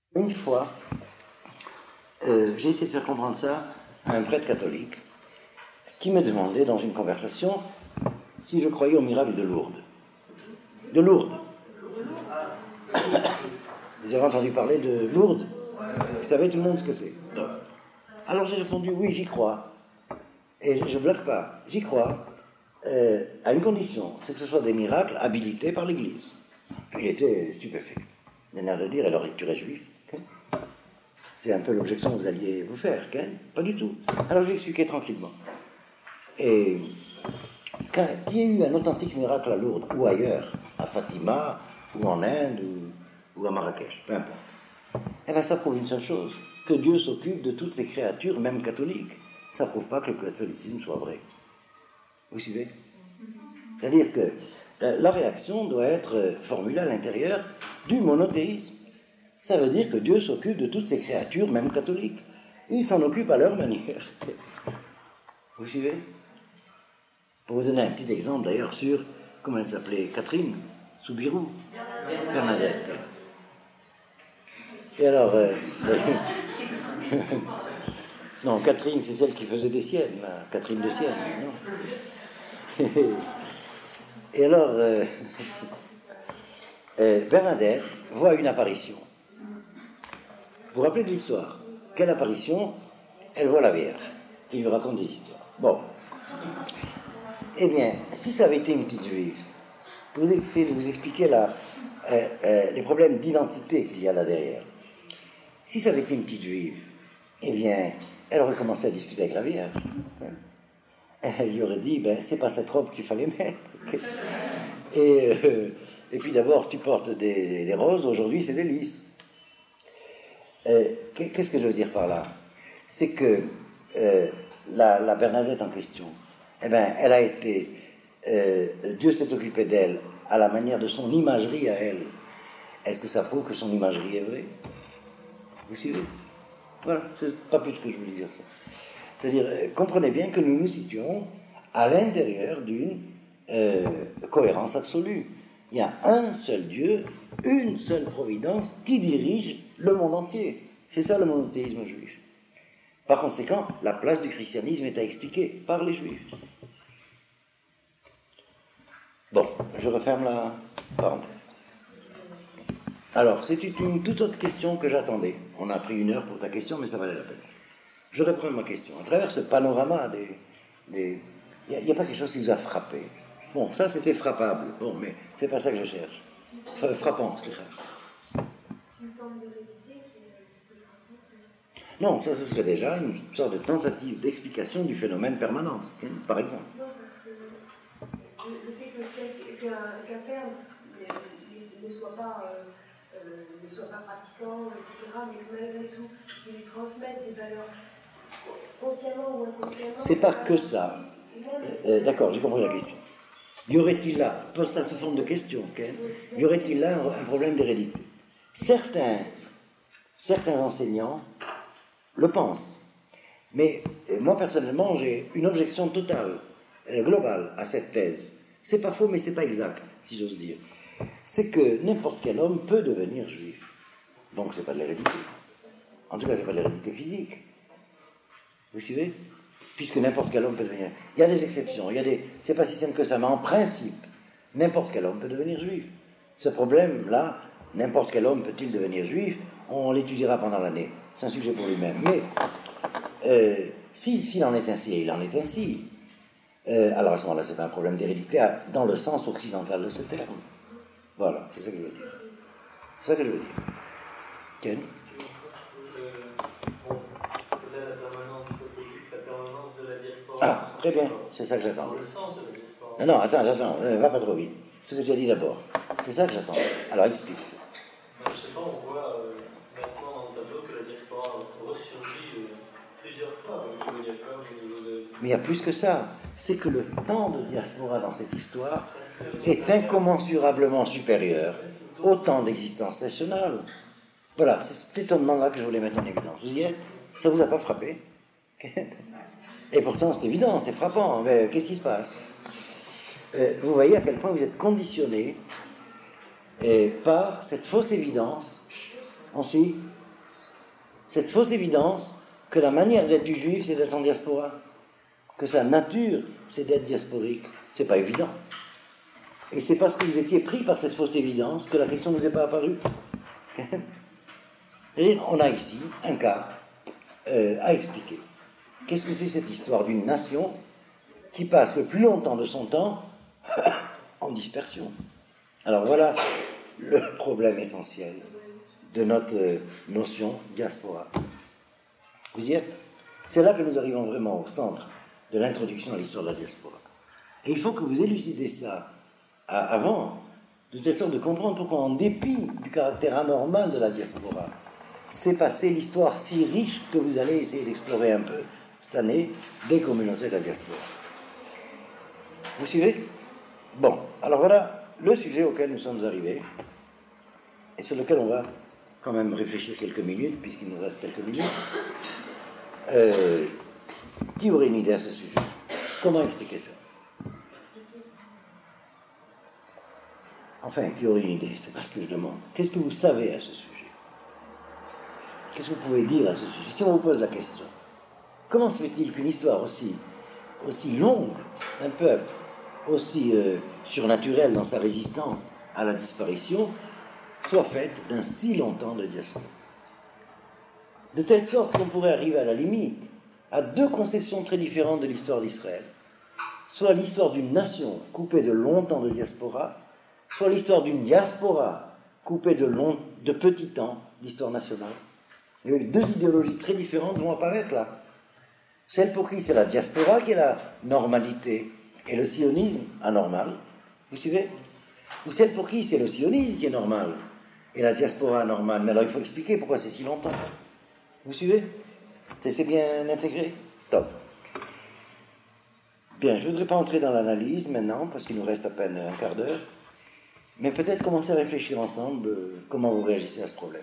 Une fois, j'ai essayé de faire comprendre ça à un prêtre catholique qui me demandait dans une conversation si je croyais au miracle de Lourdes. De Lourdes. Vous avez entendu parler de Lourdes? Vous savez tout le monde ce que c'est. Alors j'ai répondu oui, j'y crois. Et je ne bloque pas, j'y crois, à une condition, c'est que ce soit des miracles habilités par l'Église. Il était stupéfait. Il n'a rien de dire, alors tu es juif. C'est un peu l'objection que vous alliez vous faire, pas du tout. Alors j'ai expliqué tranquillement. Et qu'il y ait eu un authentique miracle à Lourdes, ou ailleurs, à Fatima, ou en Inde, ou à Marrakech, peu importe. Eh bien ça prouve une seule chose, que Dieu s'occupe de toutes ces créatures, même catholiques. Ça ne prouve pas que le catholicisme soit vrai. Vous suivez? C'est-à-dire que la réaction doit être formulée à l'intérieur du monothéisme. Ça veut dire que Dieu s'occupe de toutes ces créatures, même catholiques. Il s'en occupe à leur manière. Vous suivez? Pour vous donner un petit exemple d'ailleurs sur, comment elle s'appelait, Catherine Soubirous, Bernadette. Et alors, non, Catherine, c'est celle qui faisait des siennes, là. Catherine de Sienne, non? Et alors, Bernadette voit une apparition. Vous vous rappelez de l'histoire? Quelle apparition? Elle voit la Vierge, qui lui raconte des histoires. Bon. Eh bien, si ça avait été une petite juive, pour vous expliquer les problèmes d'identité qu'il y a là derrière. Si ça avait été une petite juive, eh bien, elle aurait commencé à discuter avec la Vierge. Elle lui aurait dit, c'est pas cette robe qu'il fallait mettre. Et puis d'abord, tu portes des roses, aujourd'hui c'est des lys. Qu'est-ce que je veux dire par là? C'est que la Bernadette en question, elle a été, Dieu s'est occupé d'elle à la manière de son imagerie à elle. Est-ce que ça prouve que son imagerie est vraie? Vous suivez? Voilà, c'est pas plus que je voulais dire ça. C'est-à-dire, comprenez bien que nous nous situons à l'intérieur d'une cohérence absolue. Il y a un seul Dieu, une seule providence qui dirige le monde entier. C'est ça le monothéisme juif. Par conséquent, la place du christianisme est à expliquer par les juifs. Bon, je referme la parenthèse. Alors, c'est une toute autre question que j'attendais. On a pris 1 heure pour ta question, mais ça valait la peine. Je reprends ma question. À travers ce panorama il n'y a pas quelque chose qui vous a frappé. Bon, ça c'était frappable. Bon, mais c'est pas ça que je cherche. Frappant, c'est ça. Une forme d'hérédité qui... Non, ça ce serait déjà une sorte de tentative d'explication du phénomène permanent, par exemple. Non, parce que le fait qu'un terme ne soit pas pratiquant, etc., mais malgré tout, qu'il lui transmette des valeurs consciemment ou inconsciemment. C'est pas que ça. D'accord, j'ai compris la question. Y aurait-il là, pose ça sous forme de question, y aurait-il là un problème d'hérédité? Certains enseignants le pensent. Mais moi, personnellement, j'ai une objection totale, globale à cette thèse. C'est pas faux, mais c'est pas exact, si j'ose dire. C'est que n'importe quel homme peut devenir juif. Donc c'est pas de l'hérédité. En tout cas, c'est pas de l'hérédité physique. Vous suivez? Puisque n'importe quel homme peut devenir. Il y a des exceptions, c'est pas si simple que ça, mais en principe, n'importe quel homme peut devenir juif. Ce problème-là, n'importe quel homme peut-il devenir juif? On l'étudiera pendant l'année. C'est un sujet pour lui-même. Mais s'il en est ainsi, et il en est ainsi, alors à ce moment-là, c'est pas un problème d'hérédité dans le sens occidental de ce terme. Voilà, c'est ça que je veux dire. C'est ça que je veux dire. Ken? Ah, très bien, c'est ça que j'attends. Dans le sens de la diaspora. Non, attends, va pas trop vite. C'est ce que tu as dit d'abord. C'est ça que j'attends. Alors explique. Je ne sais pas, on voit maintenant dans le tableau que la diaspora ressurgit plusieurs fois au niveau de Jacob, au niveau de... Mais il y a plus que ça. C'est que le temps de diaspora dans cette histoire est incommensurablement supérieur au temps d'existence nationale. Voilà, c'est cet étonnement-là que je voulais mettre en évidence. Vous y êtes? Ça vous a pas frappé? Et pourtant, c'est évident, c'est frappant. Mais qu'est-ce qui se passe? Vous voyez à quel point vous êtes conditionné par cette fausse évidence. Ensuite, cette fausse évidence que la manière d'être du juif, c'est d'être en diaspora, que sa nature, c'est d'être diasporique. C'est pas évident. Et c'est parce que vous étiez pris par cette fausse évidence que la question ne vous est pas apparue. Et on a ici un cas à expliquer. Qu'est-ce que c'est cette histoire d'une nation qui passe le plus longtemps de son temps en dispersion? Alors voilà le problème essentiel de notre notion diaspora. Vous y êtes? C'est là que nous arrivons vraiment au centre de l'introduction à l'histoire de la diaspora. Et il faut que vous élucidez ça avant, de telle sorte de comprendre pourquoi, en dépit du caractère anormal de la diaspora, s'est passée l'histoire si riche que vous allez essayer d'explorer un peu cette année des communautés de la diaspora. Vous suivez? Bon, alors voilà le sujet auquel nous sommes arrivés et sur lequel on va quand même réfléchir quelques minutes, puisqu'il nous reste quelques minutes. Qui aurait une idée à ce sujet? Comment expliquer ça? Enfin, qui aurait une idée? C'est pas ce que je demande. Qu'est-ce que vous savez à ce sujet? Qu'est-ce que vous pouvez dire à ce sujet? Si on vous pose la question, comment se fait-il qu'une histoire aussi longue d'un peuple, aussi surnaturelle dans sa résistance à la disparition, soit faite d'un si long temps de diaspora? De telle sorte qu'on pourrait arriver à la limite à deux conceptions très différentes de l'histoire d'Israël. Soit l'histoire d'une nation coupée de longtemps de diaspora, soit l'histoire d'une diaspora coupée de petit temps d'histoire nationale. Et deux idéologies très différentes vont apparaître là. Celle pour qui c'est la diaspora qui est la normalité et le sionisme anormal, vous suivez? Ou celle pour qui c'est le sionisme qui est normal et la diaspora anormale. Mais alors il faut expliquer pourquoi c'est si longtemps. Vous suivez? C'est bien intégré? Top. Bien, je ne voudrais pas entrer dans l'analyse maintenant, parce qu'il nous reste à peine un quart d'heure, mais peut-être commencer à réfléchir ensemble comment vous réagissez à ce problème.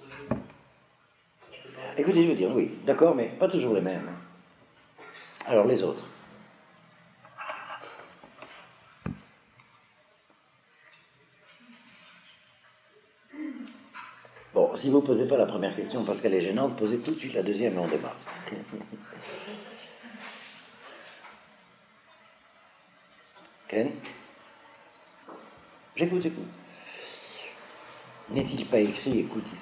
Écoutez, je veux dire, oui, d'accord, mais pas toujours les mêmes. Alors, les autres. Bon, si vous ne posez pas la première question parce qu'elle est gênante, posez tout de suite la deuxième et on démarre. Ken? J'écoute. N'est-il pas écrit « Écoute Israël » ?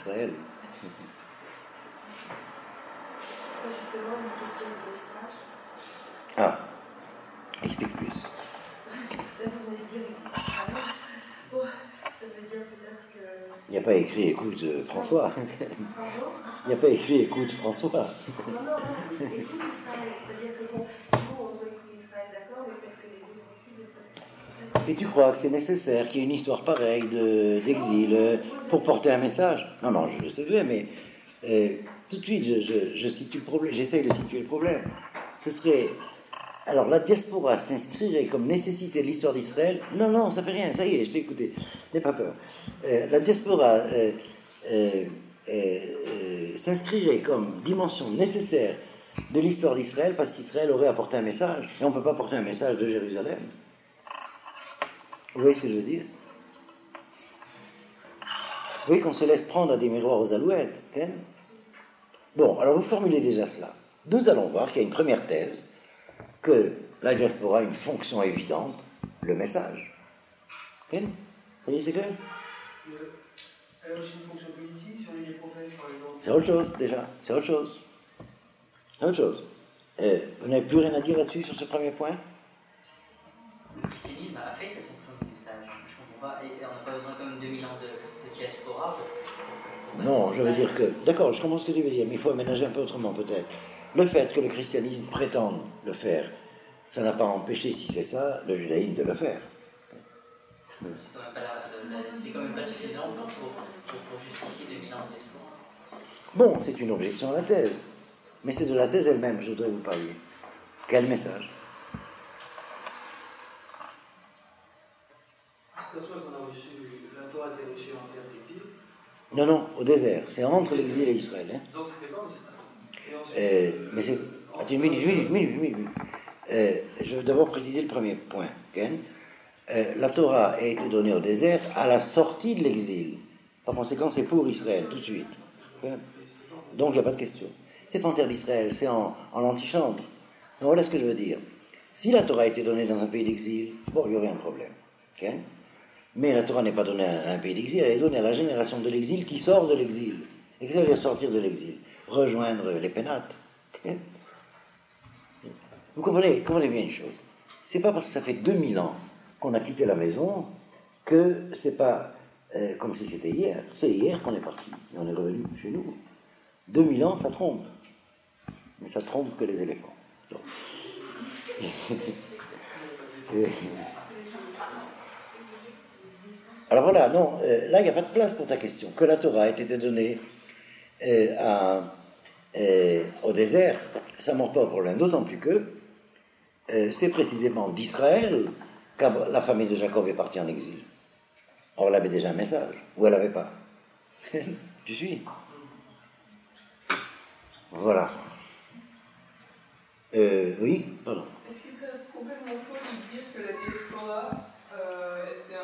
Justement, une question de message. Ah, explique plus. Vous m'avez dit « Écoute Israël ». Bon, ça veut dire peut-être que... Il n'y a pas écrit « Écoute François ». Pardon ? Il n'y a pas écrit « Écoute François ». Non, écoute Israël. C'est-à-dire que bon, nous, on doit écouter Israël, d'accord, mais peut-être que les autres aussi... Et tu crois que c'est nécessaire qu'il y ait une histoire pareille d'exil pour porter un message? Non, je le sais, mais tout de suite, je situe le problème, j'essaye de situer le problème. Ce serait... Alors, la diaspora s'inscrirait comme nécessité de l'histoire d'Israël? Non, ça fait rien, ça y est, je t'ai écouté, n'aie pas peur. La diaspora s'inscrirait comme dimension nécessaire de l'histoire d'Israël parce qu'Israël aurait apporté un message. Et on ne peut pas porter un message de Jérusalem. Vous voyez ce que je veux dire? Vous voyez qu'on se laisse prendre à des miroirs aux alouettes. Hein? Bon, alors vous formulez déjà cela. Nous allons voir qu'il y a une première thèse, que la diaspora a une fonction évidente, le message. Hein? Vous voyez, c'est clair? Elle a aussi une fonction politique, si on lit les prophètes, par exemple. C'est autre chose, déjà. C'est autre chose. Vous n'avez plus rien à dire là-dessus, sur ce premier point? Le christianisme a fait cette fonction de message. Je ne comprends pas. Et on n'a pas besoin comme 2000 ans de diaspora pour Non, je veux dire que... D'accord, je comprends ce que tu veux dire, mais il faut aménager un peu autrement peut-être. Le fait que le christianisme prétende le faire, ça n'a pas empêché, si c'est ça, le judaïsme de le faire. C'est quand même pas suffisant pour justifier 2000 ans de diaspora. Bon, c'est une objection à la thèse. Mais c'est de la thèse elle-même que je voudrais vous parler. Quel message? C'est pour ça qu'on a reçu, la Torah a été reçue en terre d'exil. Non, au désert. C'est entre l'exil et Israël. Hein. Donc c'était pas en Israël. Mais c'est... Attends, une minute. Je veux d'abord préciser le premier point. Ken. La Torah a été donnée au désert à la sortie de l'exil. Par conséquent, c'est pour Israël, tout de suite. Donc il n'y a pas de question. C'est pas en terre d'Israël, c'est en l'antichambre. Donc voilà ce que je veux dire. Si la Torah a été donnée dans un pays d'exil, bon, il y aurait un problème. Okay? Mais la Torah n'est pas donnée à un pays d'exil, elle est donnée à la génération de l'exil qui sort de l'exil. Et qu'est-ce qu'elle veut sortir de l'exil? Rejoindre les pénates. Okay? Vous comprenez bien une chose. C'est pas parce que ça fait 2000 ans qu'on a quitté la maison que c'est pas comme si c'était hier. C'est hier qu'on est parti et on est revenu chez nous. 2000 ans, ça trompe. Mais ça trompe que les éléphants. Donc. Alors voilà, non, là il n'y a pas de place pour ta question. Que la Torah ait été donnée au désert, ça ne manque pas au problème. D'autant plus que c'est précisément d'Israël que la famille de Jacob est partie en exil. Or, elle avait déjà un message, ou elle n'avait pas. Tu suis? Voilà. Oui, pardon. Est-ce qu'il serait complètement faux de dire que la diaspora était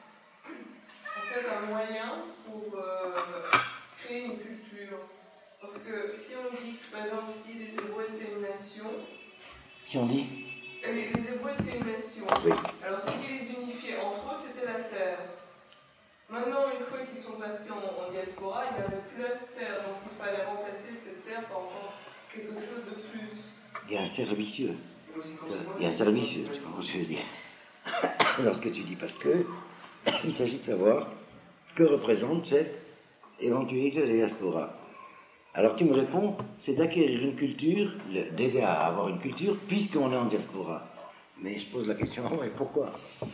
un moyen pour créer une culture? Parce que si on dit, par exemple, si les Hébreux étaient une nation... Si on dit les Hébreux étaient une nation. Oui. Alors ce qui les unifiait entre eux, c'était la terre. Maintenant, une fois qu'ils sont partis en diaspora, ils n'avaient plus la terre, donc il fallait remplacer cette terre par quelque chose de plus. Il y a un cercle vicieux. Il y a un cercle vicieux, tu comprends ce que je veux dire? Dans ce que tu dis, parce que il s'agit de savoir que représente cette éventualité de la diaspora. Alors tu me réponds, c'est d'acquérir une culture, d'aider à avoir une culture, puisqu'on est en diaspora. Mais je pose la question, et pourquoi?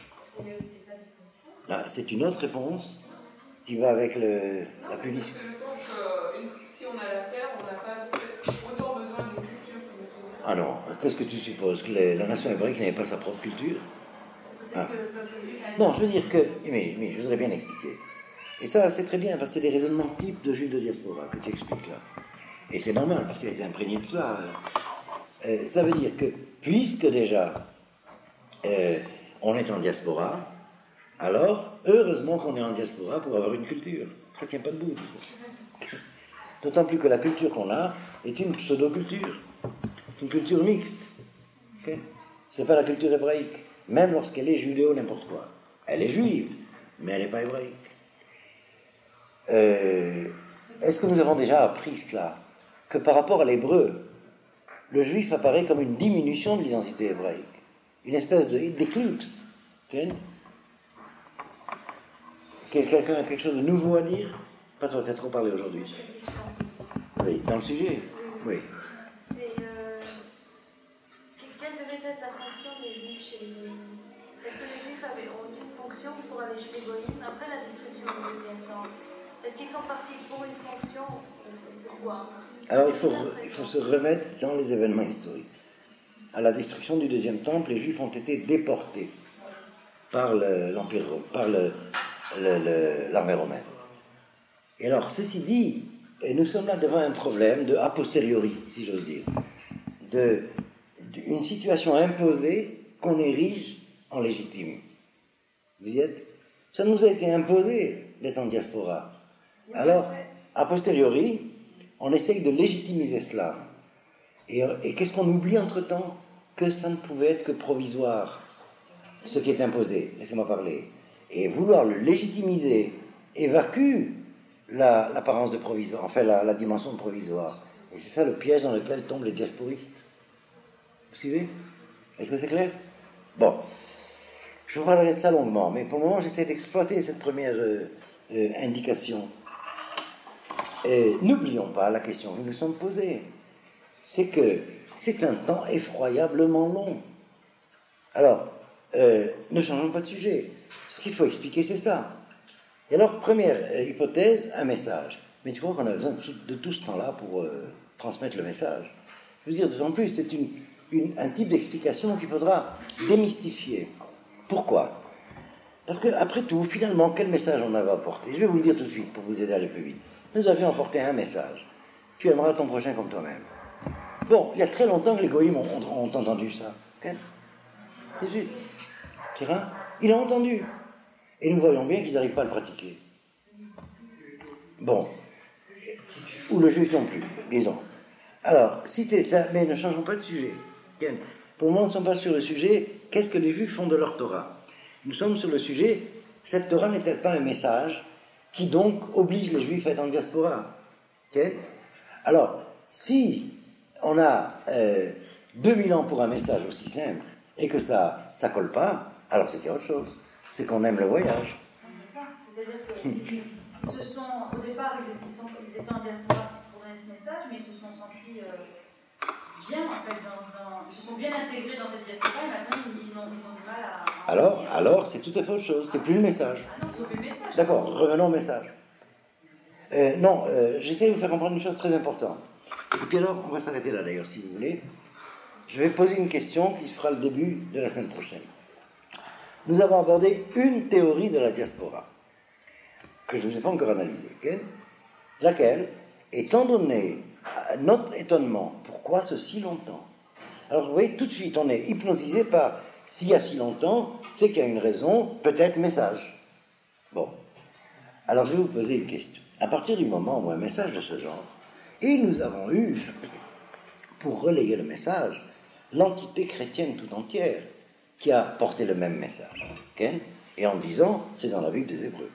Là, c'est une autre réponse qui va avec la punition. Parce que je pense que si on a la terre, on n'a pas autant besoin d'une culture que nous. Ah non, qu'est-ce que tu supposes? Que la nation hébraïque n'avait pas sa propre culture? Ah. Non, je veux dire que... Mais je voudrais bien expliquer. Et ça, c'est très bien, parce que c'est des raisonnements types de juifs de diaspora que tu expliques là. Et c'est normal, parce qu'il a été imprégné de ça. Ça veut dire que, puisque déjà on est en diaspora, alors, heureusement qu'on est en diaspora pour avoir une culture. Ça ne tient pas debout. D'autant plus que la culture qu'on a est une pseudo-culture. Une culture mixte. Okay? Ce n'est pas la culture hébraïque. Même lorsqu'elle est judéo n'importe quoi. Elle est juive, mais elle n'est pas hébraïque. Est-ce que nous avons déjà appris cela? Que par rapport à l'hébreu, le juif apparaît comme une diminution de l'identité hébraïque. Une espèce d'éclipse. Okay? Quelqu'un a quelque chose de nouveau à dire? Pas toi, tu as trop parlé aujourd'hui. Oui, dans le sujet? Oui. Quelle devait être la fonction des Juifs chez les Goïms? Est-ce que les Juifs ont une fonction pour aller chez les Goïms après la destruction du deuxième temple? Est-ce qu'ils sont partis pour une fonction ou quoi? Alors il faut se remettre dans les événements historiques. À la destruction du deuxième temple, les Juifs ont été déportés par l'Empire, par l'armée romaine. Et alors, ceci dit, nous sommes là devant un problème de a posteriori, si j'ose dire, d'une situation imposée qu'on érige en légitime. Vous y êtes? Ça nous a été imposé d'être en diaspora. Alors, a posteriori, on essaye de légitimiser cela. Et qu'est-ce qu'on oublie entre-temps? Que ça ne pouvait être que provisoire, ce qui est imposé. Laissez-moi parler. Et vouloir le légitimiser évacue l'apparence de provisoire, enfin la dimension de provisoire. Et c'est ça le piège dans lequel tombent les diasporistes. Vous suivez? Est-ce que c'est clair? Bon. Je vous parlerai de ça longuement, mais pour le moment, j'essaie d'exploiter cette première indication. N'oublions pas la question que nous nous sommes posée. C'est que c'est un temps effroyablement long. Alors, ne changeons pas de sujet. Ce qu'il faut expliquer, c'est ça. Et alors, première hypothèse, un message. Mais tu crois qu'on a besoin de tout ce temps-là pour transmettre le message? Je veux dire, d'autant plus, c'est un type d'explication qu'il faudra démystifier. Pourquoi? Parce qu'après tout, finalement, quel message on avait apporté? Je vais vous le dire tout de suite pour vous aider à aller plus vite. Nous avions apporté un message. Tu aimeras ton prochain comme toi-même. Bon, il y a très longtemps que les goïms ont entendu ça. Okay? C'est juste. Tira, il a entendu. Et nous voyons bien qu'ils n'arrivent pas à le pratiquer. Bon. ou le juif non plus, disons. Alors, si c'est ça, mais ne changeons pas de sujet. Pour le moment, nous ne sommes pas sur le sujet, qu'est-ce que les juifs font de leur Torah? Nous sommes sur le sujet, cette Torah n'est-elle pas un message qui donc oblige les juifs à être en diaspora? Alors, si on a 2000 ans pour un message aussi simple, et que ça colle pas, alors c'est autre chose. C'est qu'on aime le voyage. C'est-à-dire que ce sont, au départ, ils étaient en diaspora pour donner ce message, mais ils se sont sentis bien, en fait, ils se sont bien intégrés dans cette diaspora, et maintenant ils ont du mal à... Alors, c'est tout à fait autre chose, c'est plus le message. Ah non, c'est plus le message. D'accord, revenons au message. J'essaie de vous faire comprendre une chose très importante. Et puis alors, on va s'arrêter là d'ailleurs, si vous voulez. Je vais poser une question qui sera le début de la semaine prochaine. Nous avons abordé une théorie de la diaspora, que je ne vous ai pas encore analysée, laquelle, étant donné notre étonnement, pourquoi ce si longtemps? Alors vous voyez, tout de suite, on est hypnotisé par, s'il y a si longtemps, c'est qu'il y a une raison, peut-être message. Bon. Alors je vais vous poser une question. À partir du moment où un message de ce genre, et nous avons eu, pour relayer le message, l'entité chrétienne tout entière, qui a porté le même message, et en disant, c'est dans la Bible des Hébreux.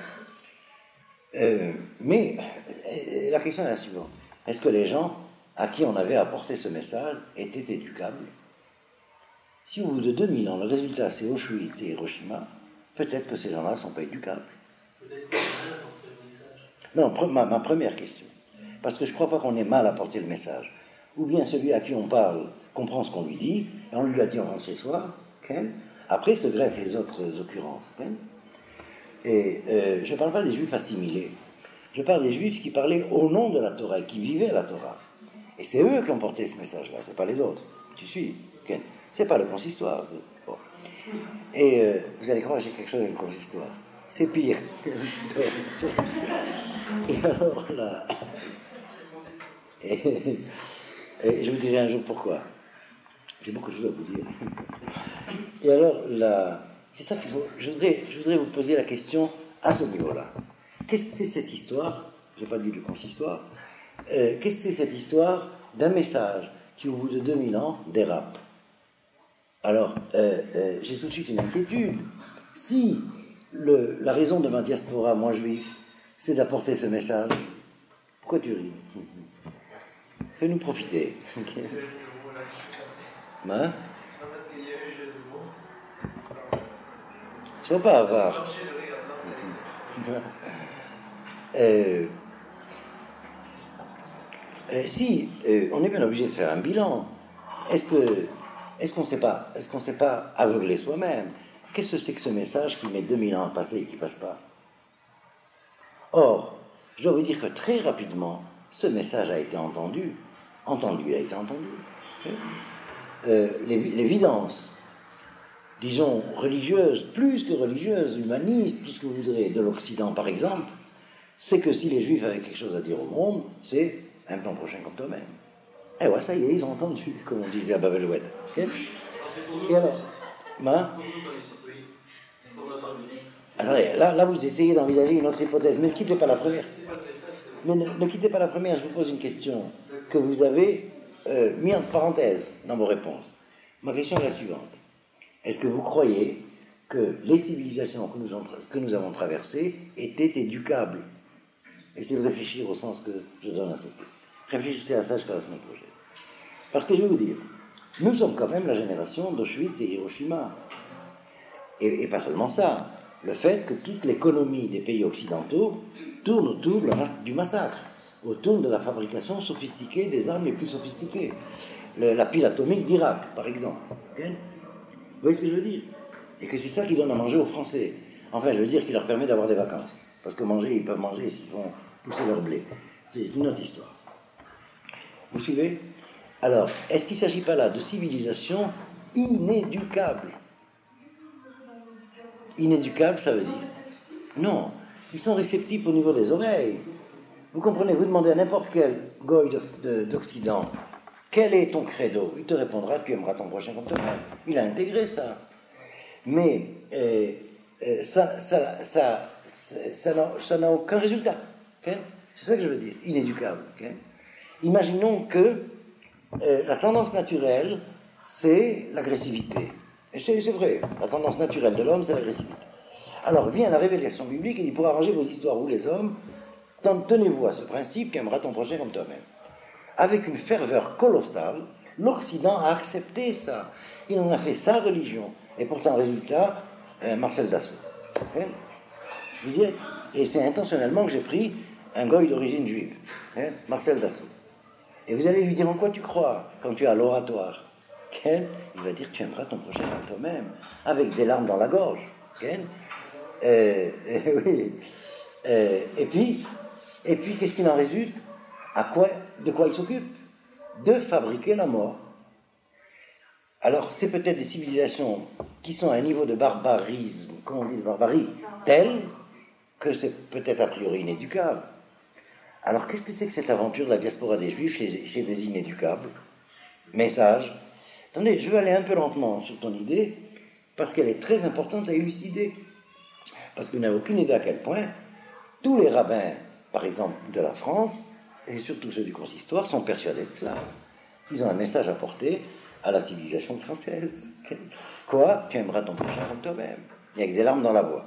Mais la question est la suivante. Est-ce que les gens à qui on avait apporté ce message étaient éducables? Si au bout de 2000 ans, le résultat c'est Auschwitz et Hiroshima, peut-être que ces gens-là ne sont pas éducables. Peut-être qu'on a mal apporté le message. Non, ma première question. Parce que je ne crois pas qu'on ait mal apporté le message. Ou bien celui à qui on parle comprend ce qu'on lui dit, et on lui a dit en français soir, après se greffent les autres occurrences. Et je ne parle pas des juifs assimilés. Je parle des juifs qui parlaient au nom de la Torah et qui vivaient la Torah. Et c'est eux qui ont porté ce message-là, c'est pas les autres. Tu suis? C'est pas le consistoire. Bon. Et vous allez croire que j'ai quelque chose avec le consistoire. C'est pire. Et alors là... Et je vous dirai un jour pourquoi. J'ai beaucoup de choses à vous dire. Et alors là... C'est ça qu'il faut... Je voudrais vous poser la question à ce niveau-là. Qu'est-ce que c'est cette histoire? Je n'ai pas dit du consistoire. Qu'est-ce que c'est cette histoire d'un message qui, au bout de 2000 ans, dérape? Alors, j'ai tout de suite une inquiétude. Si la raison de ma diaspora, moi juif, c'est d'apporter ce message, pourquoi tu ris? Fais-nous profiter. Hein? Sois pas avare. Si on est bien obligé de faire un bilan, est-ce qu'on ne s'est pas aveuglé soi-même? Qu'est-ce que c'est que ce message qui met 2000 ans à passer et qui ne passe pas? Or, je dois vous dire que très rapidement, ce message a été entendu. L'évidence, disons, religieuse, plus que religieuse, humaniste, tout ce que vous voudrez, de l'Occident par exemple, c'est que si les Juifs avaient quelque chose à dire au monde, c'est un plan prochain comme toi-même. Et ouais, ça y est, ils ont entendu, comme on disait à Babel-Oued. Et alors, attendez, là vous essayez d'envisager une autre hypothèse, mais ne quittez pas la première. Mais ne quittez pas la première, je vous pose une question que vous avez mis entre parenthèses dans vos réponses. Ma question est la suivante. Est-ce que vous croyez que les civilisations que nous avons traversées étaient éducables? Essayez de réfléchir au sens que je donne à cette question. Réfléchissez à ça jusqu'à la semaine prochaine. Parce que je vais vous dire, nous sommes quand même la génération d'Auschwitz et Hiroshima. Et pas seulement ça, le fait que toute l'économie des pays occidentaux tourne autour du massacre, autour de la fabrication sophistiquée des armes les plus sophistiquées. La pile atomique d'Irak, par exemple. Okay? Vous voyez ce que je veux dire? Et que c'est ça qui donne à manger aux Français. Enfin, je veux dire, qui leur permet d'avoir des vacances. Parce que manger, ils peuvent manger s'ils font pousser leur blé. C'est une autre histoire. Vous suivez? Alors, est-ce qu'il ne s'agit pas là de civilisations inéducables? Inéducables, ça veut dire? Non, ils sont réceptifs au niveau des oreilles. Vous comprenez, vous demandez à n'importe quel goy d'Occident, quel est ton credo? Il te répondra, tu aimeras ton prochain comme toi-même. Il a intégré ça. Mais ça n'a aucun résultat. Okay? C'est ça que je veux dire, inéducable. Okay? Imaginons que la tendance naturelle, c'est l'agressivité. Et c'est vrai, la tendance naturelle de l'homme, c'est l'agressivité. Alors vient la révélation biblique et dit, pour arranger vos histoires, vous les hommes, tenez-vous à ce principe, tu aimeras ton prochain comme toi-même. Avec une ferveur colossale, l'Occident a accepté ça. Il en a fait sa religion. Et pourtant, résultat, Marcel Dassault. Okay? Vous y êtes. Et c'est intentionnellement que j'ai pris un goy d'origine juive, Marcel Dassault. Et vous allez lui dire en quoi tu crois quand tu es à l'oratoire. Il va dire tu aimeras ton prochain comme toi-même, avec des larmes dans la gorge. Oui. Et puis qu'est-ce qu'il en résulte? De quoi il s'occupe? De fabriquer la mort. Alors c'est peut-être des civilisations qui sont à un niveau de barbarisme, comment on dit, de barbarie, tel que c'est peut-être a priori inéducable. Alors qu'est-ce que c'est que cette aventure de la diaspora des Juifs chez des inéducables? Message. Attendez, je vais aller un peu lentement sur ton idée, parce qu'elle est très importante à élucider. Parce que vous n'avez aucune idée à quel point tous les rabbins, par exemple, de la France, et surtout ceux du consistoire, sont persuadés de cela. Ils ont un message à porter à la civilisation française. Quoi? Tu aimeras ton prochain comme toi-même. Il y a que des larmes dans la voix.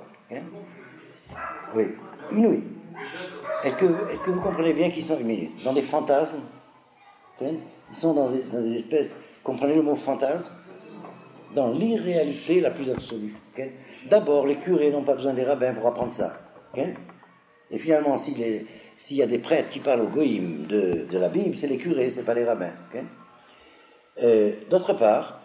Oui, inouï. Est-ce que vous comprenez bien qu'ils sont dans des fantasmes? Ils sont dans des espèces... Comprenez le mot fantasme? Dans l'irréalité la plus absolue. D'abord, les curés n'ont pas besoin des rabbins pour apprendre ça. Et finalement, s'il y a des prêtres qui parlent au goïm de la Bible, c'est les curés, c'est pas les rabbins. D'autre part,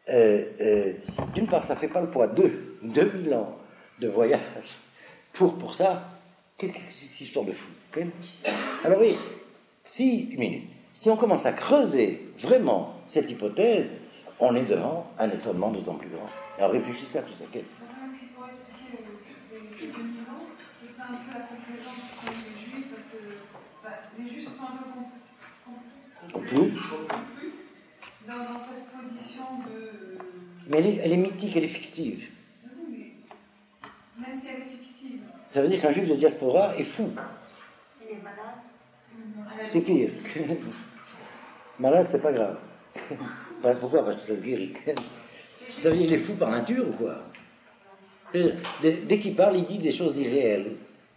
d'une part, ça fait pas le poids de 2000 ans de voyage pour ça. Qu'est-ce que c'est cette histoire de fou? Alors oui, si on commence à creuser vraiment cette hypothèse, on est devant un étonnement d'autant plus grand. Alors réfléchissez à tout ça. Est-ce qu'il faut expliquer ces 2000 ans, que c'est un peu la complaisance pour les Juifs, parce que les Juifs se sont un peu compris dans cette position de... Mais elle est mythique, elle est fictive. Oui, mais même si elle est fictive. Ça veut dire qu'un Juif de diaspora est fou. Il est malade. C'est pire. Malade, c'est pas grave. Pourquoi? Parce que ça se guérit. Ça veut dire qu'il est fou par nature ou quoi? Dès qu'il parle, il dit des choses irréelles.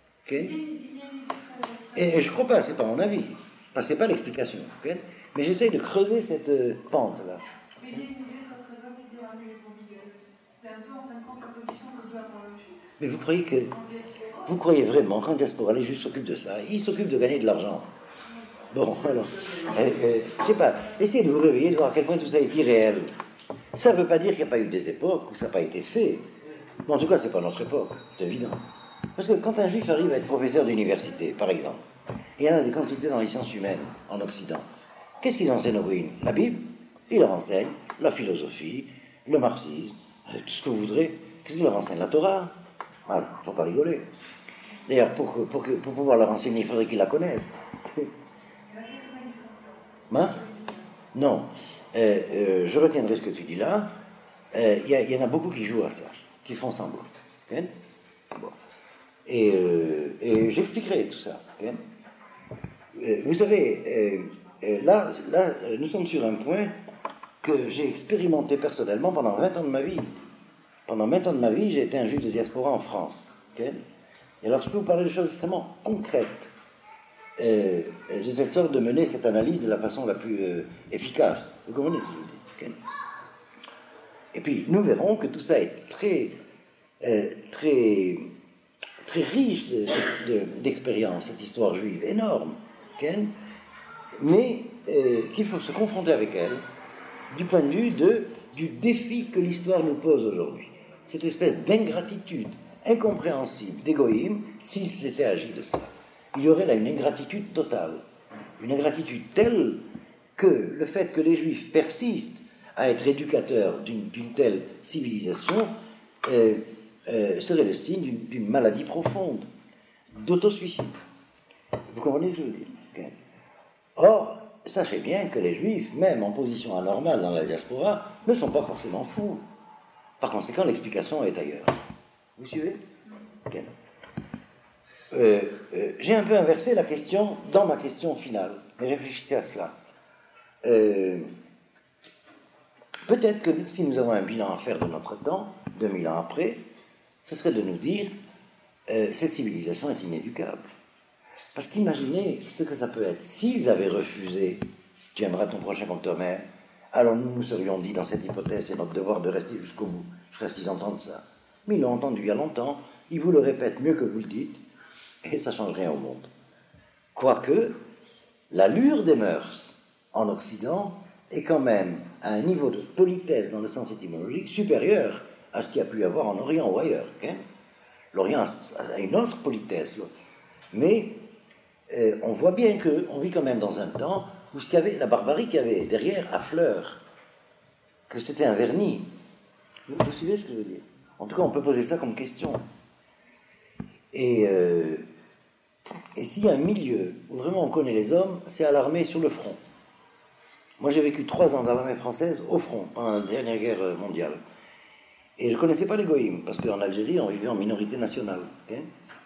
Et je crois pas, c'est pas mon avis. Parce que c'est pas l'explication. Mais j'essaye de creuser cette pente-là. Mais il y a une idée très très bonne qui dit ramener les considérer. C'est un peu en fin de compte la position que doit avoir le Juif. Mais vous croyez vraiment qu'en diaspora, les Juifs s'occupent de ça? Ils s'occupent de gagner de l'argent. Bon, alors, je sais pas, essayez de vous réveiller, de voir à quel point tout ça est irréel. Ça ne veut pas dire qu'il n'y a pas eu des époques où ça n'a pas été fait. Bon, en tout cas, c'est pas notre époque, c'est évident. Parce que quand un Juif arrive à être professeur d'université, par exemple, et il y en a des quantités dans les sciences humaines en Occident, qu'est-ce qu'ils enseignent aux Goïms? La Bible. Ils leur enseignent la philosophie, le marxisme, tout ce que vous voudrez. Qu'est-ce qu'ils leur enseignent? La Torah. Voilà, il ne faut pas rigoler. D'ailleurs, pour pouvoir leur enseigner, il faudrait qu'ils la connaissent. Hein? Non. Je retiendrai ce que tu dis là. Il y en a beaucoup qui jouent à ça, qui font semblant. Bon. Et j'expliquerai tout ça. Vous savez, là, nous sommes sur un point que j'ai expérimenté personnellement pendant 20 ans de ma vie. Pendant 20 ans de ma vie, j'ai été un juif de diaspora en France. Et alors, je peux vous parler de choses extrêmement concrètes. J'ai cette sorte de mener cette analyse de la façon la plus efficace. Vous comprenez ce que je veux dire? Et puis, nous verrons que tout ça est très riche d'expérience, cette histoire juive, énorme. Mais qu'il faut se confronter avec elle du point de vue du défi que l'histoire nous pose aujourd'hui. Cette espèce d'ingratitude incompréhensible d'égoïsme, s'il s'était agi de ça. Il y aurait là une ingratitude totale. Une ingratitude telle que le fait que les Juifs persistent à être éducateurs d'une telle civilisation serait le signe d'une maladie profonde, d'autosuicide. Vous comprenez ce que je veux dire? Or, sachez bien que les Juifs, même en position anormale dans la diaspora, ne sont pas forcément fous. Par conséquent, l'explication est ailleurs. Vous suivez? j'ai un peu inversé la question dans ma question finale, mais réfléchissez à cela. Peut-être que si nous avons un bilan à faire de notre temps, 2000 ans après, ce serait de nous dire cette civilisation est inéducable. Parce qu'imaginez ce que ça peut être. S'ils avaient refusé « tu aimeras ton prochain comme toi-même », alors nous nous serions dit dans cette hypothèse, c'est notre devoir de rester jusqu'au bout, jusqu'à ce qu'ils entendent ça. Mais ils l'ont entendu il y a longtemps, ils vous le répètent mieux que vous le dites, et ça ne change rien au monde. Quoique, l'allure des mœurs en Occident est quand même à un niveau de politesse dans le sens étymologique supérieur à ce qu'il y a pu y avoir en Orient ou ailleurs. Hein. L'Orient a une autre politesse, mais on voit bien qu'on vit quand même dans un temps où ce qu'il y avait, la barbarie qu'il y avait derrière affleure, que c'était un vernis. Vous suivez ce que je veux dire? En tout cas, on peut poser ça comme question. Et s'il y a un milieu où vraiment on connaît les hommes, c'est à l'armée sur le front. Moi, j'ai vécu 3 ans dans l'armée française au front, pendant la dernière guerre mondiale. Et je ne connaissais pas les goïms, parce qu'en Algérie, on vivait en minorité nationale. Okay,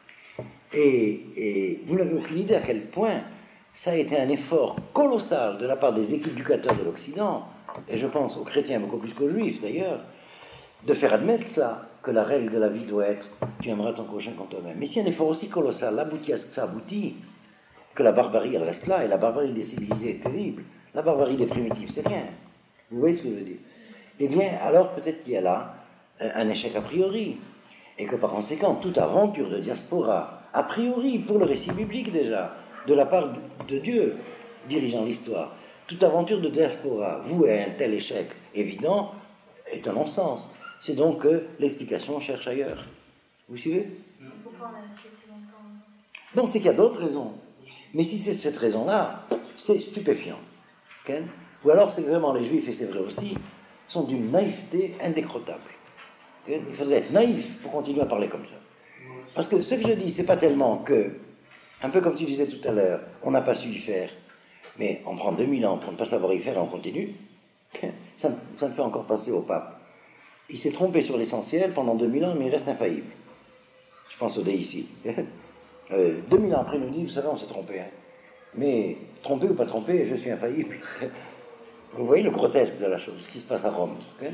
et vous n'avez aucune idée à quel point ça a été un effort colossal de la part des éducateurs de l'Occident, et je pense aux chrétiens beaucoup plus qu'aux juifs d'ailleurs, de faire admettre cela, que la règle de la vie doit être « tu aimeras ton prochain comme toi-même ». Mais si un effort aussi colossal aboutit à ce que ça aboutit, que la barbarie elle reste là, et la barbarie des civilisés est terrible, la barbarie des primitifs c'est rien. Vous voyez ce que je veux dire? Eh bien, alors peut-être qu'il y a là un échec a priori, et que par conséquent, toute aventure de diaspora, a priori, pour le récit biblique déjà, de la part de Dieu, dirigeant l'histoire, toute aventure de diaspora vouée à un tel échec évident est un non-sens. C'est donc que l'explication cherche ailleurs. Vous suivez? Pourquoi on a resté si longtemps? Non, c'est qu'il y a d'autres raisons. Mais si c'est cette raison-là, c'est stupéfiant. Okay? Ou alors c'est vraiment les Juifs, et c'est vrai aussi, sont d'une naïveté indécrottable. Okay? Il faudrait être naïf pour continuer à parler comme ça. Parce que ce que je dis, c'est pas tellement que, un peu comme tu disais tout à l'heure, on n'a pas su y faire, mais on prend 2000 ans pour ne pas savoir y faire et on continue. Okay? Ça me fait encore penser au pape. Il s'est trompé sur l'essentiel pendant 2000 ans, mais il reste infaillible. Je pense au déicide. 2000 ans après, il nous dit, vous savez, on s'est trompé. Hein. Mais, trompé ou pas trompé, je suis infaillible. Vous voyez le grotesque de la chose, ce qui se passe à Rome. Okay?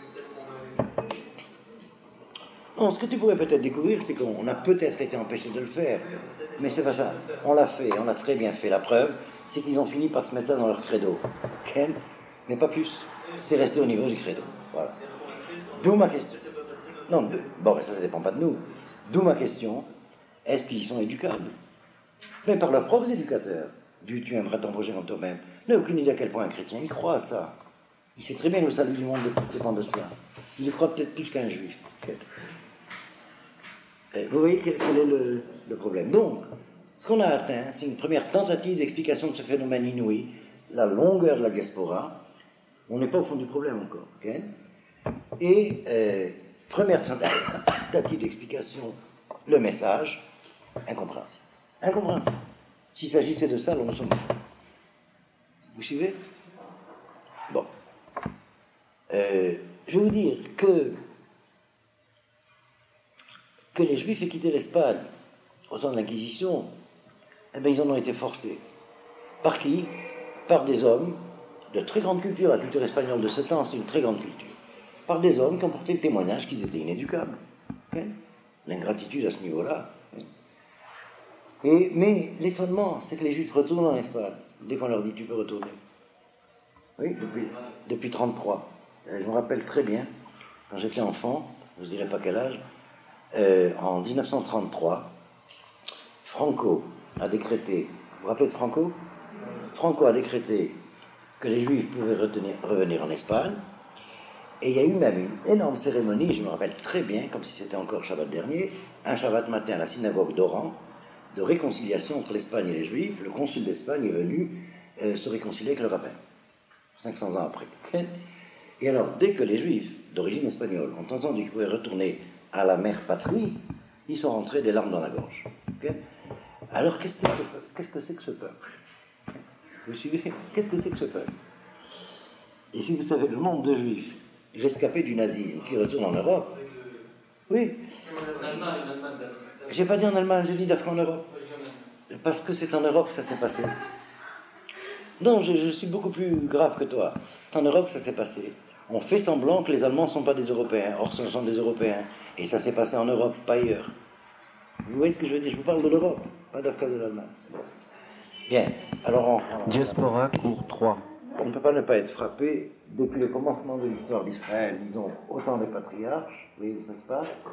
Non, ce que tu pourrais peut-être découvrir, c'est qu'on a peut-être été empêché de le faire. Mais c'est pas ça. On l'a fait, on a très bien fait. La preuve, c'est qu'ils ont fini par se mettre ça dans leur credo. Okay? Mais pas plus. C'est resté au niveau du credo. Voilà. D'où ma question. Non, bon, ça dépend pas de nous. D'où ma question. Est-ce qu'ils sont éducables? Mais par leurs propres éducateurs. Tu aimeras ton projet en toi-même. Il n'a aucune idée à quel point un chrétien il croit à ça. Il sait très bien le salut du monde dépend de cela. Il y croit peut-être plus qu'un juif. Vous voyez quel est le problème. Donc, ce qu'on a atteint, c'est une première tentative d'explication de ce phénomène inouï, la longueur de la diaspora. On n'est pas au fond du problème encore. Okay? Et première tentative d'explication, le message, incompréhensible. Incompréhensible. S'il s'agissait de ça, alors nous sommes fous. Vous suivez? Bon. Je vais vous dire que les Juifs aient quitté l'Espagne au temps de l'Inquisition, eh bien, ils en ont été forcés. Par qui? Par des hommes de très grande culture. La culture espagnole de ce temps, c'est une très grande culture. Par des hommes qui ont porté le témoignage qu'ils étaient inéducables. Okay? L'ingratitude à ce niveau-là. Mais l'étonnement, c'est que les Juifs retournent en Espagne, dès qu'on leur dit « tu peux retourner ». Oui, depuis 1933. Je me rappelle très bien, quand j'étais enfant, je ne dirai pas quel âge, en 1933, Franco a décrété, vous vous rappelez de Franco? Franco a décrété que les Juifs pouvaient revenir en Espagne, et il y a eu même une énorme cérémonie, je me rappelle très bien, comme si c'était encore Shabbat dernier, un Shabbat matin à la synagogue d'Oran, de réconciliation entre l'Espagne et les Juifs. Le consul d'Espagne est venu se réconcilier avec le rabbin, 500 ans après. Et alors, dès que les Juifs d'origine espagnole ont entendu qu'ils pouvaient retourner à la mère patrie, ils sont rentrés des larmes dans la gorge. Okay? Alors, qu'est-ce que c'est que ce peuple? Vous suivez? Qu'est-ce que c'est que ce peuple? Et si vous savez le nombre de Juifs rescapés du nazisme qui retournent en Europe, oui. J'ai pas dit en Allemagne, j'ai dit d'Afrique en Europe. Parce que c'est en Europe que ça s'est passé. Non, je suis beaucoup plus grave que toi. En Europe, ça s'est passé. On fait semblant que les Allemands ne sont pas des Européens. Or, ce sont des Européens. Et ça s'est passé en Europe, pas ailleurs. Vous voyez ce que je veux dire? Je vous parle de l'Europe, pas d'Afrique de l'Allemagne. Bien. Alors, Diaspora, cours 3. On ne peut pas ne pas être frappé. Depuis le commencement de l'histoire d'Israël, disons, autant de patriarches, vous voyez où ça se passe,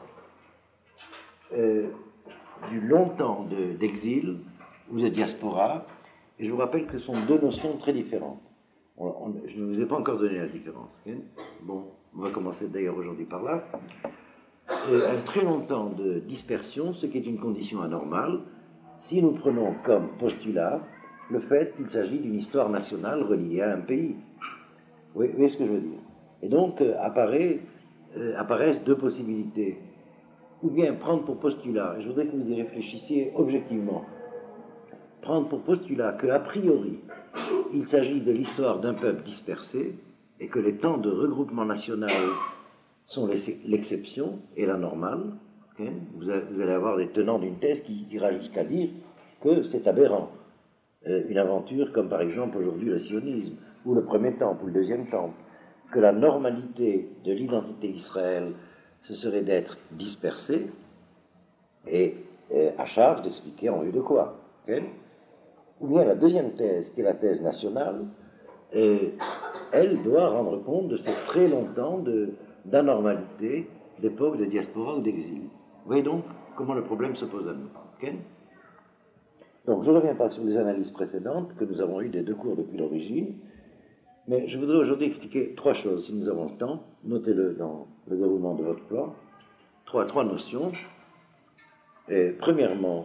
du long temps d'exil ou de diaspora. Et je vous rappelle que ce sont deux notions très différentes. Je ne vous ai pas encore donné la différence. Okay? Bon, on va commencer d'ailleurs aujourd'hui par là. Un très long temps de dispersion, ce qui est une condition anormale, si nous prenons comme postulat le fait qu'il s'agit d'une histoire nationale reliée à un pays. Vous voyez ce que je veux dire? Et donc apparaissent deux possibilités. Ou bien prendre pour postulat, et je voudrais que vous y réfléchissiez objectivement, prendre pour postulat qu'a priori, il s'agit de l'histoire d'un peuple dispersé et que les temps de regroupement national sont l'exception et la normale. Okay? Vous allez avoir des tenants d'une thèse qui ira jusqu'à dire que c'est aberrant. Une aventure comme par exemple aujourd'hui le sionisme, ou le premier temple, ou le deuxième temple, que la normalité de l'identité Israël, ce serait d'être dispersé et à charge d'expliquer en vue de quoi. Okay? Ou bien la deuxième thèse, qui est la thèse nationale, elle doit rendre compte de ces très longtemps d'anormalité, d'époque de diaspora ou d'exil. Vous voyez donc comment le problème se pose à nous. Okay? Donc je ne reviens pas sur les analyses précédentes que nous avons eues des deux cours depuis l'origine, mais je voudrais aujourd'hui expliquer trois choses, si nous avons le temps. Notez-le dans le déroulement de votre plan. Trois notions. Premièrement,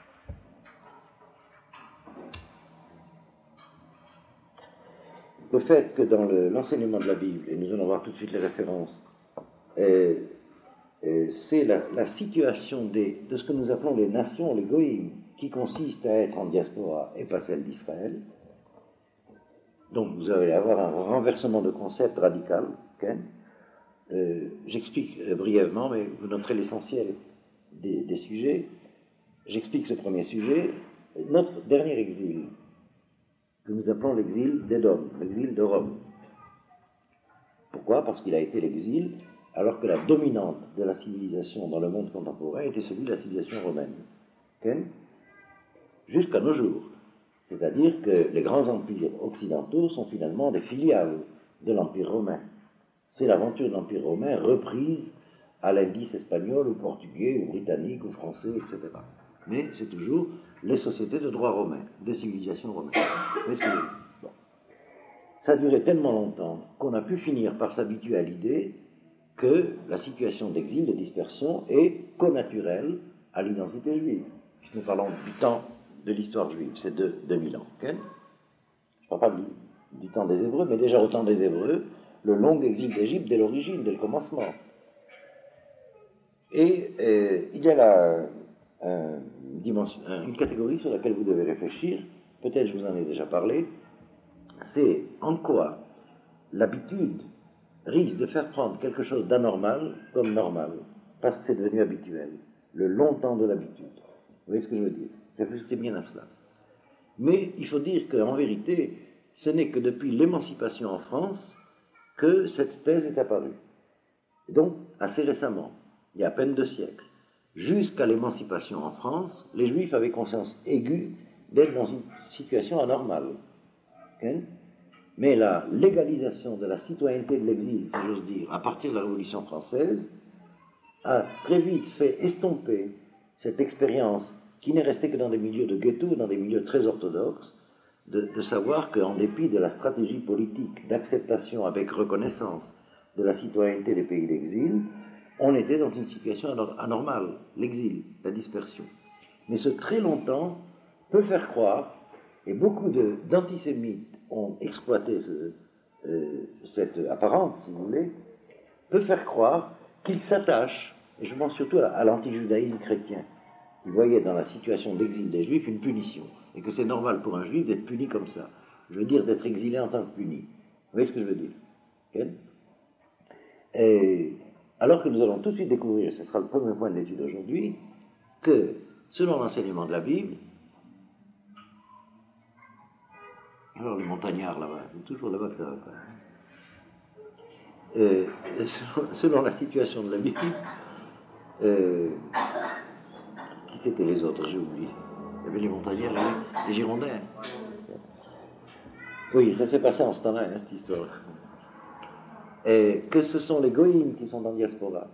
le fait que dans l'enseignement de la Bible, et nous allons voir tout de suite les références, c'est la situation de ce que nous appelons les nations, les goïms, qui consiste à être en diaspora et pas celle d'Israël. Donc vous allez avoir un renversement de concept radical. Okay? J'explique brièvement, mais vous noterez l'essentiel des sujets. J'explique ce premier sujet. Notre dernier exil, que nous appelons l'exil d'Édom, l'exil de Rome. Pourquoi? Parce qu'il a été l'exil alors que la dominante de la civilisation dans le monde contemporain était celui de la civilisation romaine. Okay? Jusqu'à nos jours. C'est-à-dire que les grands empires occidentaux sont finalement des filiales de l'Empire romain. C'est l'aventure de l'Empire romain reprise à l'indice espagnol ou portugais ou britannique ou français, etc. Mais c'est toujours les sociétés de droit romain, de civilisation romaine. Bon. Ça a duré tellement longtemps qu'on a pu finir par s'habituer à l'idée que la situation d'exil, de dispersion, est connaturelle à l'identité juive. Nous parlons du temps de l'histoire juive, c'est de 2000 ans. Okay? Je ne parle pas du temps des Hébreux, mais déjà au temps des Hébreux, le long exil d'Égypte dès l'origine, dès le commencement. Et il y a là une catégorie sur laquelle vous devez réfléchir, peut-être je vous en ai déjà parlé, c'est en quoi l'habitude risque de faire prendre quelque chose d'anormal comme normal, parce que c'est devenu habituel, le long temps de l'habitude. Vous voyez ce que je veux dire? Réfléchissez bien à cela. Mais il faut dire qu'en vérité, ce n'est que depuis l'émancipation en France que cette thèse est apparue. Et donc, assez récemment, il y a à peine 2 siècles, jusqu'à l'émancipation en France, les Juifs avaient conscience aiguë d'être dans une situation anormale. Okay? Mais la légalisation de la citoyenneté de l'exil, si j'ose dire, à partir de la Révolution française, a très vite fait estomper cette expérience qui n'est restée que dans des milieux de ghetto, dans des milieux très orthodoxes, de savoir qu'en dépit de la stratégie politique d'acceptation avec reconnaissance de la citoyenneté des pays d'exil, on était dans une situation anormale, l'exil, la dispersion. Mais ce très longtemps peut faire croire, et beaucoup d'antisémites ont exploité cette apparence, si vous voulez, peut faire croire qu'ils s'attachent, et je pense surtout à l'antijudaïsme chrétien, qui voyait dans la situation d'exil des Juifs une punition, et que c'est normal pour un Juif d'être puni comme ça. Je veux dire d'être exilé en tant que puni. Vous voyez ce que je veux dire? Okay? Et alors que nous allons tout de suite découvrir, ce sera le premier point de l'étude aujourd'hui, que, selon l'enseignement de la Bible, alors les montagnards là-bas, c'est toujours là-bas que ça va pas. Selon la situation de la Bible, qui c'était les autres, j'ai oublié. Il y avait les montagnards, les Girondins. Oui, ça s'est passé en ce temps-là, cette histoire. Et que ce sont les goïms qui sont en diaspora.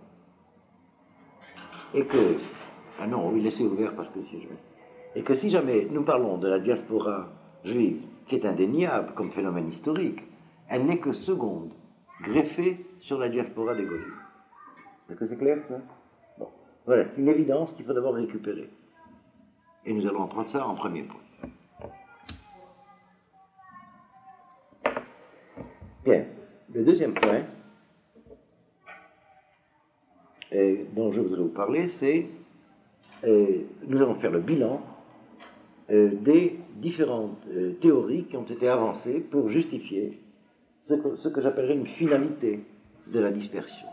Et que... Ah non, oui, laissez ouvert parce que si je... Et que si jamais nous parlons de la diaspora juive, qui est indéniable comme phénomène historique, elle n'est que seconde, greffée sur la diaspora des goïms. Est-ce que c'est clair, ça? Bon. Voilà, c'est une évidence qu'il faut d'abord récupérer. Et nous allons prendre ça en premier point. Bien, le deuxième point dont je voudrais vous parler, c'est nous allons faire le bilan des différentes théories qui ont été avancées pour justifier ce que j'appellerais une finalité de la dispersion.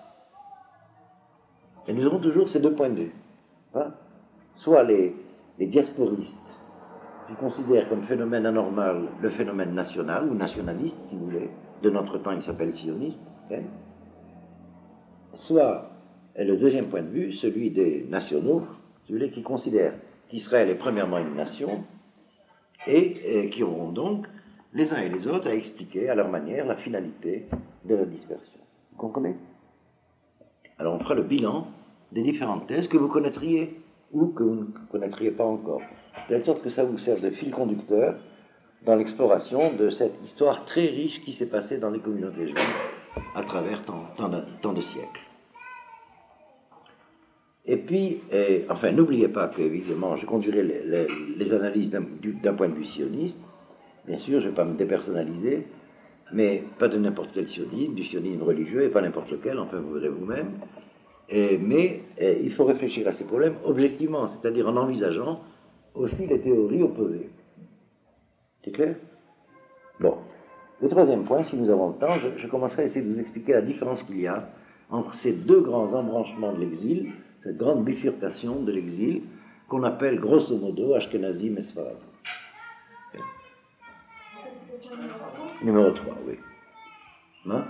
Et nous aurons toujours ces deux points de vue. Hein? Soit les diasporistes qui considèrent comme phénomène anormal le phénomène national, ou nationaliste, si vous voulez, de notre temps il s'appelle sioniste, hein? Soit le deuxième point de vue, celui des nationaux, si vous voulez, qui considèrent qu'Israël est premièrement une nation, et qui auront donc, les uns et les autres, à expliquer à leur manière la finalité de la dispersion. Vous comprenez? Alors on fera le bilan des différentes thèses que vous connaîtriez, ou que vous ne connaîtriez pas encore, de telle sorte que ça vous sert de fil conducteur dans l'exploration de cette histoire très riche qui s'est passée dans les communautés juives à travers tant de siècles. Et puis, enfin, n'oubliez pas que, évidemment, je conduirai les analyses d'un point de vue sioniste. Bien sûr, je ne vais pas me dépersonnaliser, mais pas de n'importe quel sionisme, du sionisme religieux, et pas n'importe lequel, enfin, vous verrez vous-même. Mais il faut réfléchir à ces problèmes objectivement, c'est-à-dire en envisageant aussi les théories opposées. C'est clair? Bon. Le troisième point, si nous avons le temps, je commencerai à essayer de vous expliquer la différence qu'il y a entre ces deux grands embranchements de l'exil, cette grande bifurcation de l'exil, qu'on appelle grosso modo Ashkenazim et Sfaradim. Okay. Numéro 3, oui. Hein?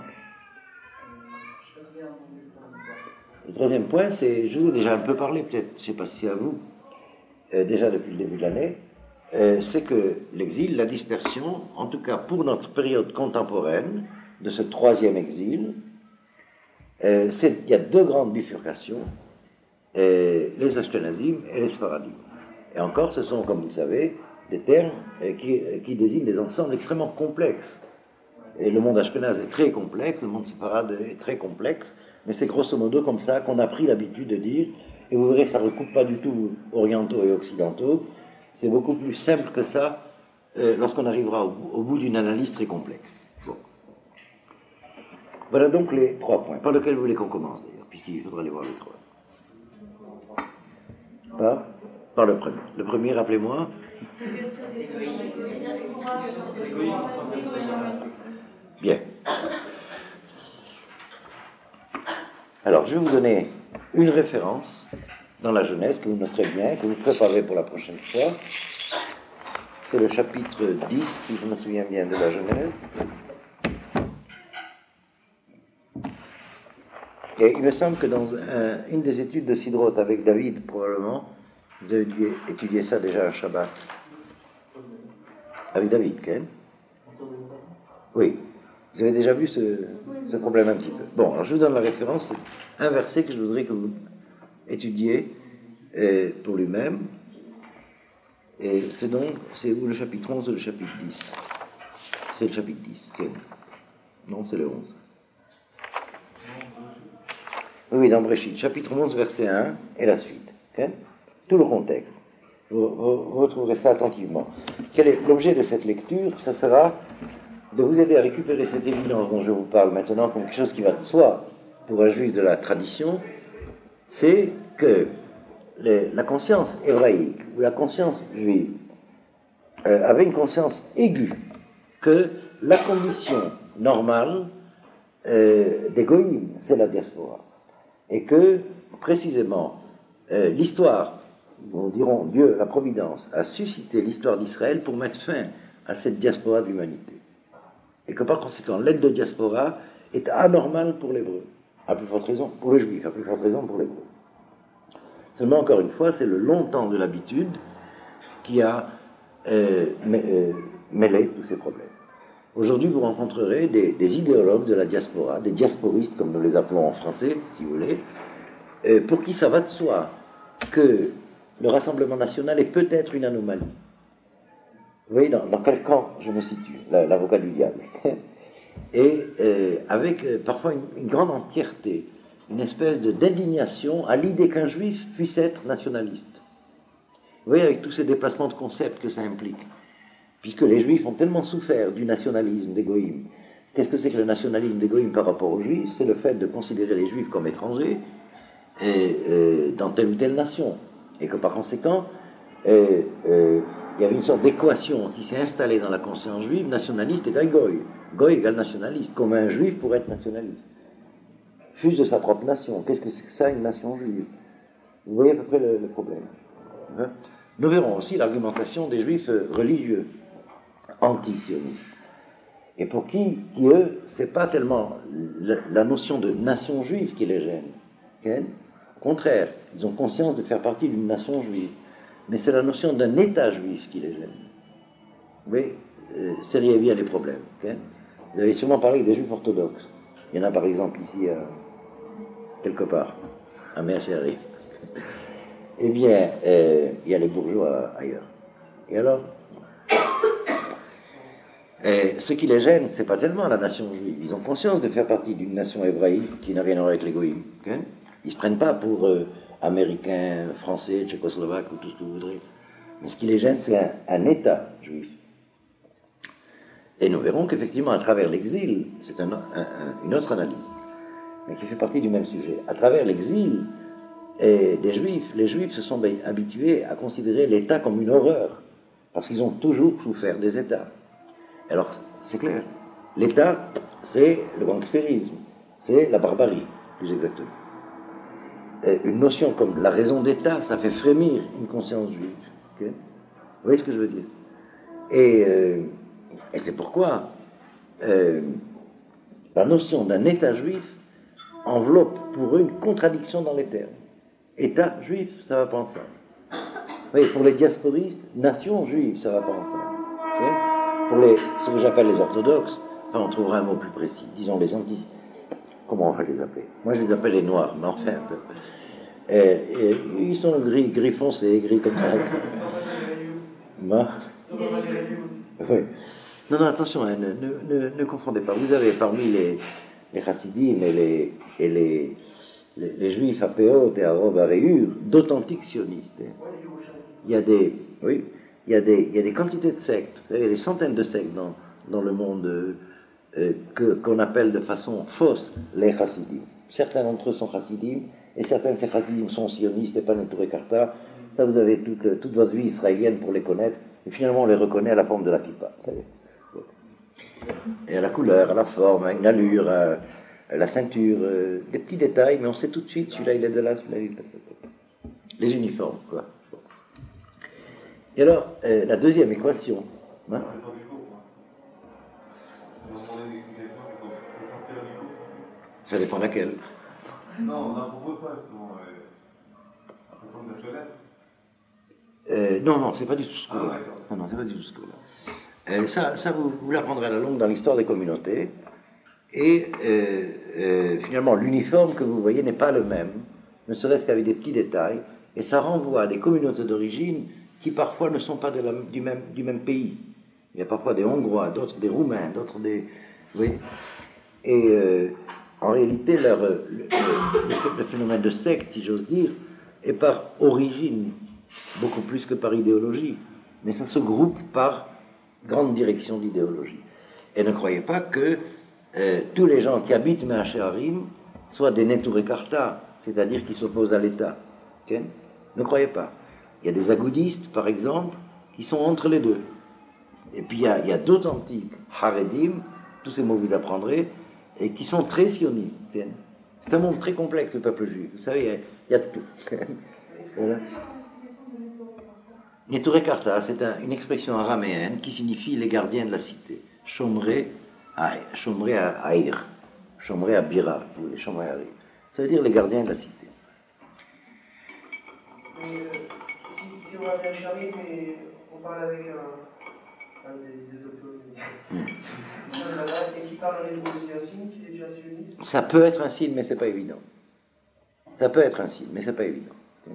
Le troisième point, c'est, je vous ai déjà un peu parlé, peut-être, je ne sais pas si c'est à vous, déjà depuis le début de l'année, c'est que l'exil, la dispersion, en tout cas pour notre période contemporaine, de ce troisième exil, il y a deux grandes bifurcations, les Ashkenazim et les Sfaradim. Et encore, ce sont, comme vous le savez, des termes qui désignent des ensembles extrêmement complexes. Et le monde ashkénaze est très complexe, le monde séfarade est très complexe, mais c'est grosso modo comme ça qu'on a pris l'habitude de dire, et vous verrez, ça ne recoupe pas du tout orientaux et occidentaux, c'est beaucoup plus simple que ça lorsqu'on arrivera au bout d'une analyse très complexe. Bon. Voilà donc les 3 points, par lesquels vous voulez qu'on commence d'ailleurs, puisqu'il faudra les voir les 3. Par le premier. Le premier, rappelez-moi. Bien. Alors, je vais vous donner une référence dans la Genèse que vous noterez bien, que vous préparez pour la prochaine fois. C'est le chapitre 10, si je me souviens bien, de la Genèse. Et il me semble que dans une des études de Sidroth avec David, probablement, vous avez dû étudier ça déjà un Shabbat. Avec David, Ken? Oui. Vous avez déjà vu ce problème un petit peu. Bon, alors je vous donne la référence, c'est un verset que je voudrais que vous étudier pour lui-même. Et c'est où le chapitre 11 ou le chapitre 10? C'est le chapitre 10, tiens. Non, c'est le 11. Oui, dans Bréchit, chapitre 11, verset 1 et la suite. Okay? Tout le contexte. Vous retrouverez ça attentivement. Quel est l'objet de cette lecture? Ça sera de vous aider à récupérer cette évidence dont je vous parle maintenant comme quelque chose qui va de soi pour un juif de la tradition, c'est que la conscience hébraïque ou la conscience juive avait une conscience aiguë que la condition normale des goïms, c'est la diaspora. Et que, précisément, l'histoire nous dirons, Dieu, la Providence, a suscité l'histoire d'Israël pour mettre fin à cette diaspora de l'humanité. Et que par conséquent, l'aide de diaspora est anormale pour l'hébreu, à plus forte raison, pour le juif, à plus forte raison pour l'hébreu. Seulement, encore une fois, c'est le long temps de l'habitude qui a mêlé tous ces problèmes. Aujourd'hui, vous rencontrerez des idéologues de la diaspora, des diasporistes, comme nous les appelons en français, si vous voulez, pour qui ça va de soi que le Rassemblement national est peut-être une anomalie. Vous voyez dans quel camp je me situe, l'avocat du diable. Et avec parfois une grande entièreté, une espèce d'indignation à l'idée qu'un juif puisse être nationaliste. Vous voyez, avec tous ces déplacements de concepts que ça implique. Puisque les juifs ont tellement souffert du nationalisme des goïms. Qu'est-ce que c'est que le nationalisme des goïms par rapport aux juifs? C'est le fait de considérer les juifs comme étrangers dans telle ou telle nation. Et que par conséquent, il y avait une sorte d'équation qui s'est installée dans la conscience juive, nationaliste égale goï. Goï égale nationaliste. Comment un juif pourrait être nationaliste? Fût de sa propre nation. Qu'est-ce que c'est que ça, une nation juive? Vous voyez à peu près le problème. Hein? Nous verrons aussi l'argumentation des juifs religieux, anti-sionistes. Et pour qui eux, c'est pas tellement la notion de nation juive qui les gêne. Okay? Au contraire, ils ont conscience de faire partie d'une nation juive. Mais c'est la notion d'un État juif qui les gêne. Vous voyez, seriez bien les problèmes. Okay? Vous avez sûrement parlé des juifs orthodoxes. Il y en a par exemple ici, quelque part, à Merchéry. Eh bien, il y a les bourgeois ailleurs. Et alors, ce qui les gêne, c'est pas tellement la nation juive. Ils ont conscience de faire partie d'une nation hébraïque qui n'a rien à voir avec les goïms. Okay? Ils se prennent pas pour américains, français, tchécoslovaques ou tout ce que vous voudrez. Mais ce qui les gêne, c'est un État juif. Et nous verrons qu'effectivement, à travers l'exil, c'est une autre analyse, mais qui fait partie du même sujet. À travers l'exil des Juifs, les Juifs se sont habitués à considérer l'État comme une horreur, parce qu'ils ont toujours souffert des États. Alors, c'est clair, l'État, c'est le gangstérisme, c'est la barbarie, plus exactement. Une notion comme la raison d'État, ça fait frémir une conscience juive. Okay? Vous voyez ce que je veux dire? Et c'est pourquoi la notion d'un État juif enveloppe pour eux une contradiction dans les termes. État juif, ça va pas ensemble. Vous voyez, pour les diasporistes, nation juive, ça va pas ensemble. Okay? Pour ce que j'appelle les orthodoxes, enfin, on trouvera un mot plus précis, disons les anti... Comment on va les appeler? Moi, je les appelle les noirs, mais enfin, un peu. Ils sont gris foncé, gris comme ça. Oui. Non, attention, hein, ne confondez pas. Vous avez parmi les chassidim et les juifs à Péot et à Rov à Réur d'authentiques sionistes. Il y a des quantités de sectes, il y a des centaines de sectes dans le monde qu'on appelle de façon fausse les chassidim. Certains d'entre eux sont chassidim et certains de ces chassidim sont sionistes et pas Neturei Karta. Ça, vous avez toute votre vie israélienne pour les connaître et finalement on les reconnaît à la forme de la kippa. Vous savez. Et à la couleur, à la forme, à une allure, à la ceinture, des petits détails, mais on sait tout de suite, celui-là il est de là, celui-là il est de là. Les uniformes, quoi. Et alors, la deuxième équation. Hein? Ça dépend laquelle. Non, on a propos de ça, justement. Non, c'est pas du tout ce coup-là. Non, c'est pas du tout ce coup-là. Ça vous l'apprendrez à la longue dans l'histoire des communautés. Et finalement, l'uniforme que vous voyez n'est pas le même, ne serait-ce qu'avec des petits détails. Et ça renvoie à des communautés d'origine qui parfois ne sont pas du même pays. Il y a parfois des Hongrois, d'autres des Roumains, d'autres des... Oui. Et en réalité, le phénomène de secte, si j'ose dire, est par origine, beaucoup plus que par idéologie. Mais ça se groupe par grande direction d'idéologie. Et ne croyez pas que tous les gens qui habitent Me'ashe'arim soient des Neturei Karta, c'est-à-dire qui s'opposent à l'État. Okay? Ne croyez pas. Il y a des agoudistes, par exemple, qui sont entre les deux. Et puis il y a d'authentiques Haredim, tous ces mots que vous apprendrez, et qui sont très sionistes. C'est un monde très complexe, le peuple juif. Vous savez, il y a de tout. Voilà. Neturei Karta, c'est une expression araméenne qui signifie les gardiens de la cité. Shomrei Aïr, Shomrei Abira, Shomrei Aïr. Ça veut dire les gardiens de la cité. Mais si on va bien Charlie, mais on parle avec un des auteurs et qui parle en hébreu, c'est un signe qu'il est déjà sioniste? Ça peut être un signe, mais c'est pas évident. Ça peut être un signe, mais c'est pas évident.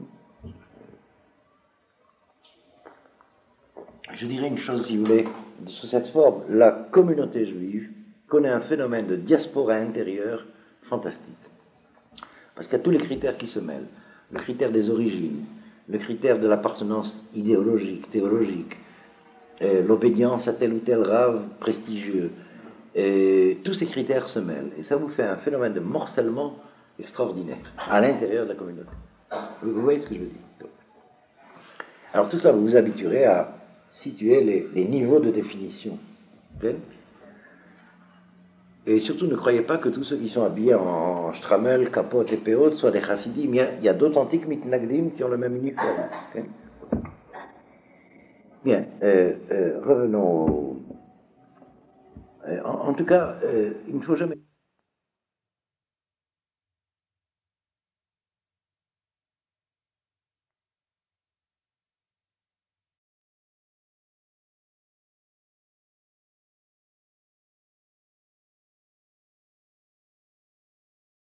Je dirais une chose, si vous voulez, sous cette forme, la communauté juive connaît un phénomène de diaspora intérieure fantastique. Parce qu'il y a tous les critères qui se mêlent. Le critère des origines, le critère de l'appartenance idéologique, théologique, l'obédience à tel ou tel rave prestigieux. Et tous ces critères se mêlent. Et ça vous fait un phénomène de morcellement extraordinaire à l'intérieur de la communauté. Vous voyez ce que je veux dire? Alors tout cela, vous vous habituerez à situer les niveaux de définition. Et surtout, ne croyez pas que tous ceux qui sont habillés en stramel, capote et péote soient des chassidim. Il y a d'authentiques mitnagdim qui ont le même uniforme. Bien, revenons en tout cas, il ne faut jamais...